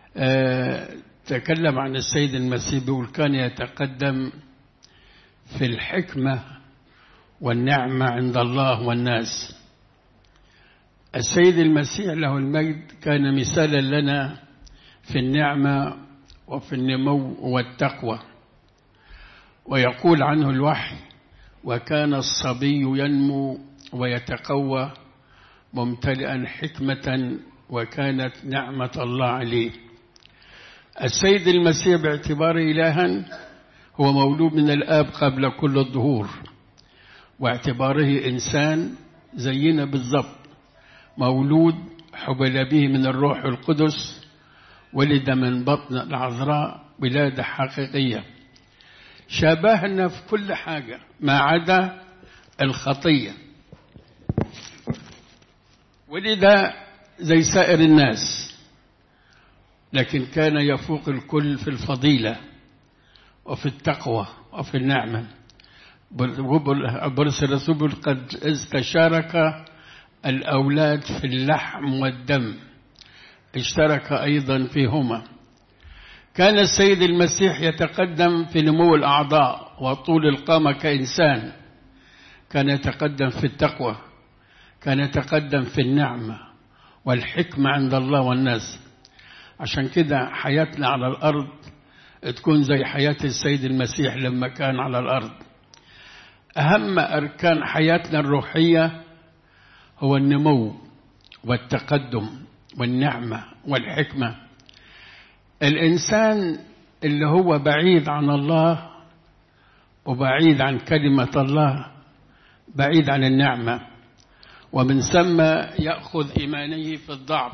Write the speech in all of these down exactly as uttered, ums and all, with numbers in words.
آه تكلم عن السيد المسيح بيقول كان يتقدم في الحكمة والنعمة عند الله والناس. السيد المسيح له المجد كان مثالا لنا في النعمة وفي النمو والتقوى، ويقول عنه الوحي: وكان الصبي ينمو ويتقوى ممتلئا حكمة وكانت نعمة الله عليه. السيد المسيح باعتباره إلها هو مولود من الآب قبل كل الظهور، واعتباره إنسان زينا بالضبط، مولود حبل به من الروح القدس، ولد من بطن العذراء ولادة حقيقية، شابهنا في كل حاجة ما عدا الخطية. ولد زي سائر الناس، لكن كان يفوق الكل في الفضيلة وفي التقوى وفي النعمة. بولس الرسول قد استشارك الأولاد في اللحم والدم، اشترك أيضا فيهما. كان السيد المسيح يتقدم في نمو الأعضاء وطول القامة كإنسان، كان يتقدم في التقوى، كان يتقدم في النعمة والحكمة عند الله والناس. عشان كده حياتنا على الأرض تكون زي حياة السيد المسيح لما كان على الأرض. أهم أركان حياتنا الروحية هو النمو والتقدم والنعمة والحكمة. الإنسان اللي هو بعيد عن الله وبعيد عن كلمة الله بعيد عن النعمة، ومن ثم يأخذ إيمانه في الضعف.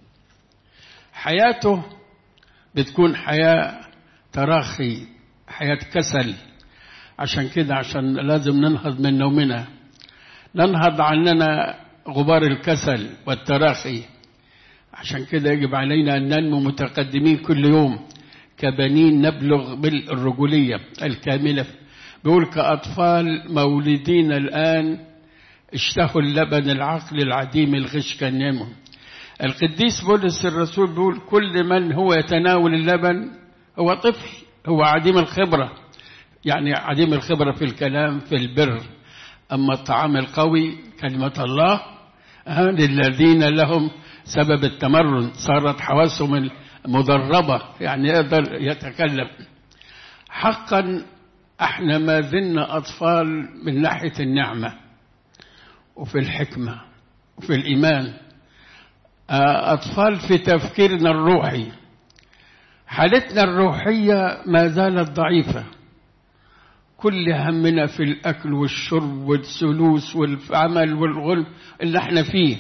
حياته بتكون حياة تراخي، حياة كسل. عشان كده عشان لازم ننهض من نومنا، ننهض عننا غبار الكسل والتراخي. عشان كده يجب علينا أن ننمو متقدمين كل يوم كبنين نبلغ بالرجولية الكاملة. بيقول كأطفال مولدين الآن اشتهوا اللبن العقل العديم الغش كالنمو. القديس بولس الرسول بيقول كل من هو يتناول اللبن هو طفل، هو عديم الخبرة، يعني عديم الخبرة في الكلام في البر. أما الطعام القوي كلمة الله للذين لهم سبب التمرن، صارت حواسهم مدربة، يعني يقدر يتكلم. حقا احنا ما زلنا أطفال من ناحية النعمة وفي الحكمة وفي الإيمان، أطفال في تفكيرنا الروحي. حالتنا الروحية ما زالت ضعيفة، كل همنا في الأكل والشرب والسلوس والعمل والغل اللي احنا فيه،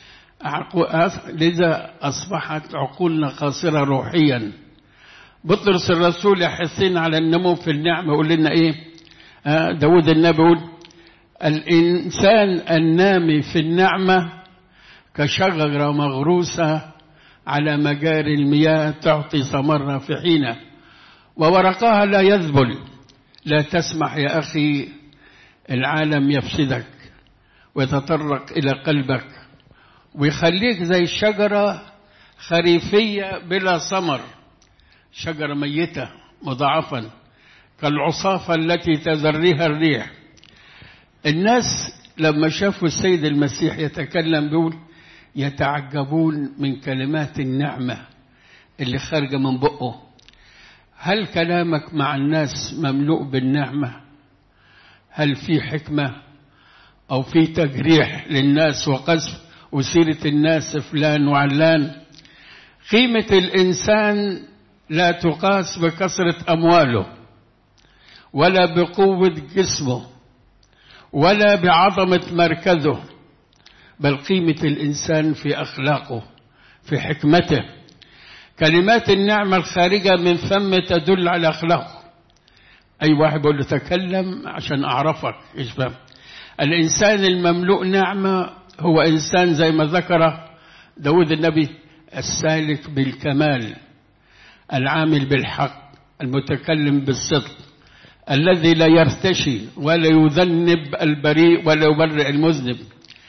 لذا أصبحت عقولنا قاصرة روحيا. بطرس الرسول يحثنا على النمو في النعمة، يقول لنا إيه؟ آه داود النبي يقول الإنسان النامي في النعمة كشجرة مغروسة على مجاري المياه تعطي ثمرها في حينه وورقها لا يذبل. لا تسمح يا أخي العالم يفسدك ويتطرق إلى قلبك ويخليك زي شجرة خريفية بلا ثمر، شجرة ميتة مضاعفا كالعصافة التي تزريها الريح. الناس لما شافوا السيد المسيح يتكلم بيقول يتعجبون من كلمات النعمة اللي خارجة من بقه. هل كلامك مع الناس مملوء بالنعمة؟ هل في حكمة أو في تجريح للناس وقذف وسيرة الناس فلان وعلان؟ قيمة الإنسان لا تقاس بكثرة أمواله ولا بقوة جسمه ولا بعظمة مركزه، بل قيمة الإنسان في أخلاقه في حكمته. كلمات النعمة الخارجة من فم تدل على أخلاقه. أي واحد بيقول له تكلم عشان أعرفك إيش فهم. الإنسان المملوء نعمة هو إنسان زي ما ذكر داود النبي السالك بالكمال، العامل بالحق، المتكلم بالصدق، الذي لا يرتشي ولا يذنب البريء ولا يبرئ المذنب.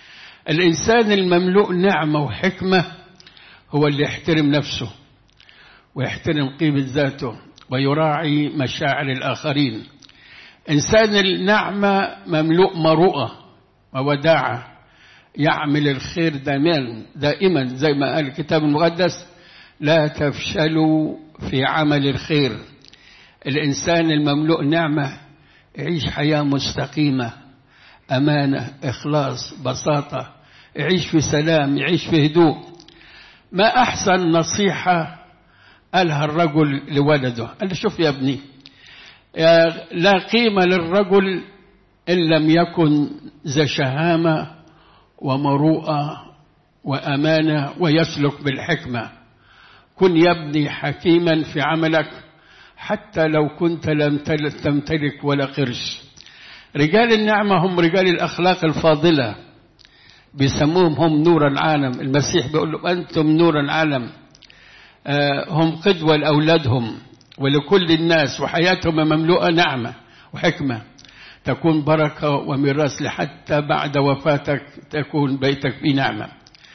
الإنسان المملوء نعمة وحكمة هو اللي يحترم نفسه ويحترم قيمة ذاته ويراعي مشاعر الآخرين. إنسان النعمة مملوء مروءة ووداعة، يعمل الخير دائما دائما زي ما قال الكتاب المقدس: لا تفشلوا في عمل الخير. الإنسان المملوء نعمة يعيش حياة مستقيمة، أمانة، إخلاص، بساطة، يعيش في سلام، يعيش في هدوء. ما أحسن نصيحة قالها الرجل لولده، قال: شوف يا ابني، لا قيمة للرجل إن لم يكن ذا شهامة ومروءة وأمانة ويسلك بالحكمة. كن يا ابني حكيما في عملك حتى لو كنت لم تمتلك ولا قرش. رجال النعمة هم رجال الأخلاق الفاضلة، بيسموهم هم نور العالم. المسيح بيقول لهم: أنتم نور العالم. هم قدوة لأولادهم ولكل الناس، وحياتهم مملوءة نعمة وحكمة، تكون بركة وميراث لحتى بعد وفاتك تكون بيتك في نعمة.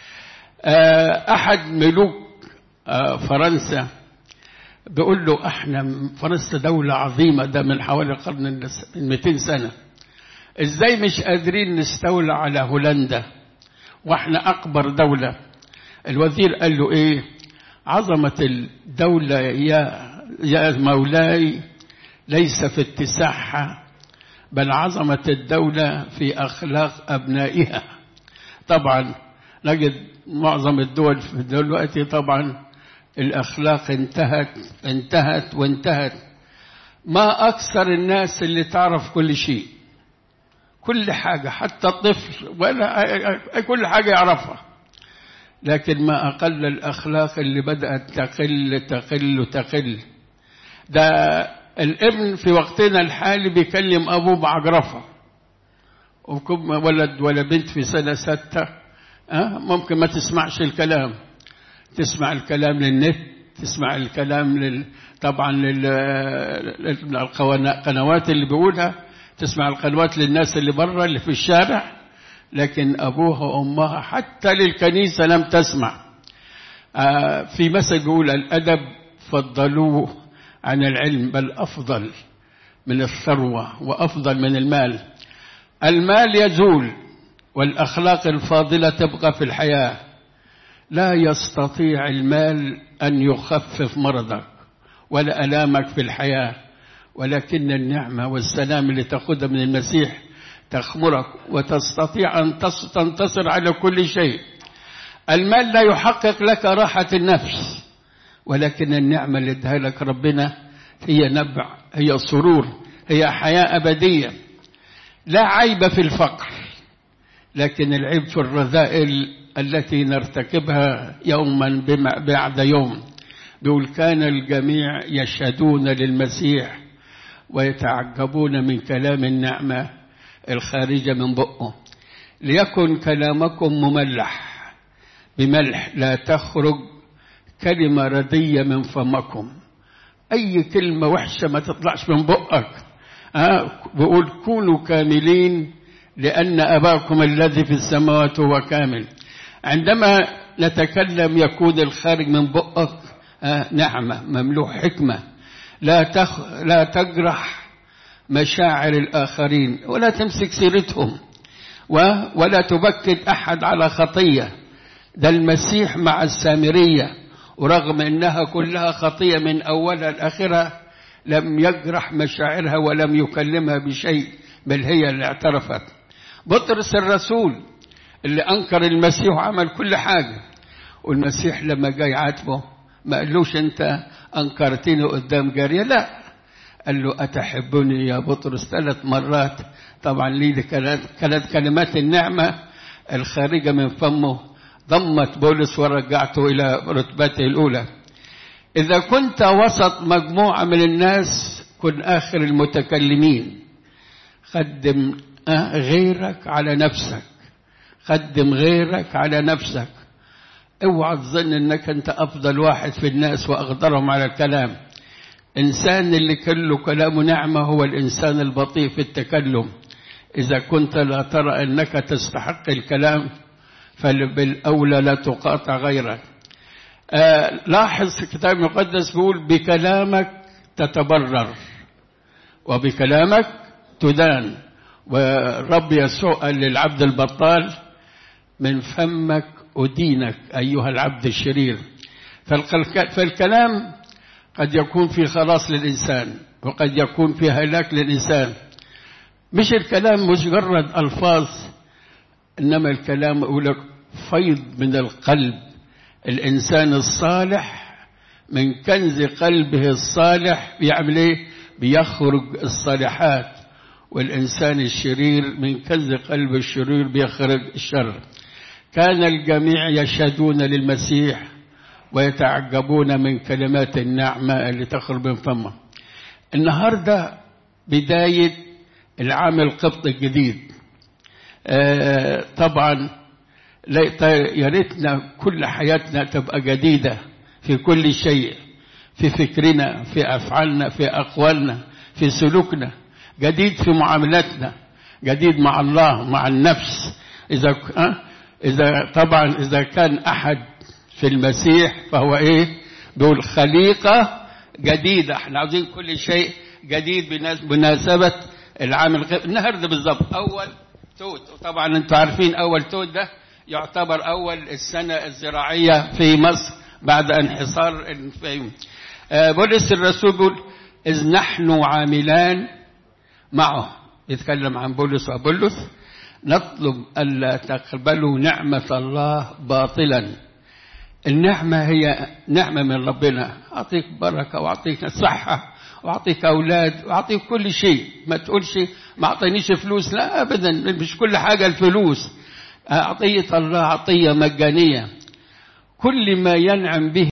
أحد ملوك فرنسا بيقول له: احنا فرنسا دولة عظيمة، ده من حوالي قرن مئتين سنة، ازاي مش قادرين نستولى على هولندا واحنا اكبر دولة؟ الوزير قال له: ايه عظمة الدولة يا يا مولاي ليس في اتساعها، بل عظمة الدولة في اخلاق ابنائها. طبعا نجد معظم الدول في دلوقتي طبعا الأخلاق انتهت انتهت وانتهت. ما أكثر الناس اللي تعرف كل شيء، كل حاجة، حتى الطفل ولا كل حاجة يعرفها، لكن ما أقل الأخلاق اللي بدأت تقل تقل تقل. ده الابن في وقتنا الحالي بيكلم أبوه بعجرفة، ولد ولا بنت في سنة ستة أه؟ ممكن ما تسمعش الكلام، تسمع الكلام للنت، تسمع الكلام لل... طبعا للقنوات اللي بيقولها، تسمع القنوات للناس اللي برا اللي في الشارع، لكن أبوها وأمها حتى للكنيسة لم تسمع. آه في مثل بيقول: الأدب فضلوه عن العلم، بل أفضل من الثروة وأفضل من المال. المال يزول والأخلاق الفاضلة تبقى في الحياة. لا يستطيع المال أن يخفف مرضك ولا ألامك في الحياة، ولكن النعمة والسلام اللي تأخذها من المسيح تخمرك وتستطيع أن تنتصر على كل شيء. المال لا يحقق لك راحة النفس، ولكن النعمة اللي ادها لك ربنا هي نبع، هي سرور، هي حياة أبدية. لا عيب في الفقر، لكن العيب في الرذائل التي نرتكبها يوما بعد يوم. بيقول: كان الجميع يشهدون للمسيح ويتعجبون من كلام النعمة الخارجة من بقه. ليكن كلامكم مملح بملح، لا تخرج كلمة ردية من فمكم. أي كلمة وحشة ما تطلعش من بقك. أه؟ بيقول: كونوا كاملين لأن أباكم الذي في السماوات هو كامل. عندما نتكلم يكون الخارج من بقك آه نعمة مملوء حكمة. لا, تخ... لا تجرح مشاعر الآخرين ولا تمسك سيرتهم و... ولا تبكت أحد على خطية. ده المسيح مع السامرية، ورغم أنها كلها خطية من أولها لآخرها لم يجرح مشاعرها ولم يكلمها بشيء، بل هي اللي اعترفت. بطرس الرسول اللي أنكر المسيح وعمل كل حاجة، والمسيح لما جاي عاتبه ما قالوش: أنت أنكرتني قدام جارية، لا، قال له: أتحبني يا بطرس؟ ثلاث مرات. طبعا ليه كانت كلمات النعمة الخارجة من فمه ضمت بولس ورجعته إلى رتبته الأولى. إذا كنت وسط مجموعة من الناس كن آخر المتكلمين. خدم غيرك على نفسك، خدم غيرك على نفسك. اوعى تظن انك انت افضل واحد في الناس واقدرهم على الكلام. انسان اللي كله كلامه نعمة هو الانسان البطيء في التكلم. اذا كنت لا ترى انك تستحق الكلام فبالاولى لا تقاطع غيرك. آه لاحظ الكتاب المقدس بيقول بكلامك تتبرر وبكلامك تدان. والرب يسوع قال للعبد البطال من فمك أدينك أيها العبد الشرير. فالكلام قد يكون في خلاص للإنسان وقد يكون في هلاك للإنسان. مش الكلام مجرد ألفاظ، إنما الكلام أقول فيض من القلب. الإنسان الصالح من كنز قلبه الصالح بيعمل إيه؟ بيخرج الصالحات. والإنسان الشرير من كنز قلب الشرير بيخرج الشر. كان الجميع يشهدون للمسيح ويتعجبون من كلمات النعمة اللي تخرج من فمه. النهاردة بداية العام القبطي الجديد. آه طبعا يا ريتنا كل حياتنا تبقى جديدة في كل شيء، في فكرنا، في أفعالنا، في أقوالنا، في سلوكنا، جديد في معاملاتنا، جديد مع الله، مع النفس. إذا إذا طبعا إذا كان أحد في المسيح فهو إيه؟ دول خليقة جديدة. احنا عاوزين كل شيء جديد بمناسبة العام القبطي. النهارده بالضبط أول توت. وطبعا أنتم عارفين أول توت ده يعتبر أول السنة الزراعية في مصر بعد انحصار الفيوم. بولس الرسول يقول إذ نحن عاملان معه، يتكلم عن بولس وبولس، نطلب ألا تقبلوا نعمة الله باطلا. النعمة هي نعمة من ربنا، أعطيك بركة وأعطيك صحة وأعطيك أولاد وأعطيك كل شيء. ما تقولش ما أعطينيش فلوس، لا أبدا، مش كل حاجة الفلوس. عطية الله عطية مجانية. كل ما ينعم به